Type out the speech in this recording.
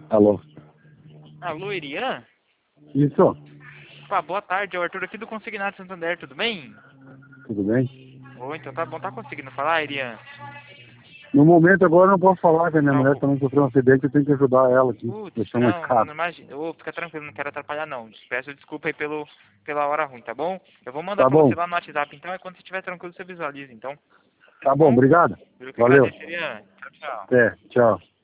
Alô? Alô, Irian? Isso? Pá, boa tarde, é o Arthur aqui do Consignado Santander, tudo bem? Tudo bem? Oi, então tá bom, tá conseguindo falar, Irian? No momento agora eu não posso falar que a minha Não, mulher também sofreu um acidente, eu tenho que ajudar ela aqui. putz, Deixar uma não, escada. não imagina. Ô, fica tranquilo, não quero atrapalhar não. Peço desculpa aí pela hora ruim, tá bom? Eu vou mandar Tá pra você bom? lá no WhatsApp, então, é quando você estiver tranquilo, você visualiza, então. Tá Tá bom, bom? obrigado. Eu que Valeu. agradeço, Irian. Tchau, tchau. Até, tchau.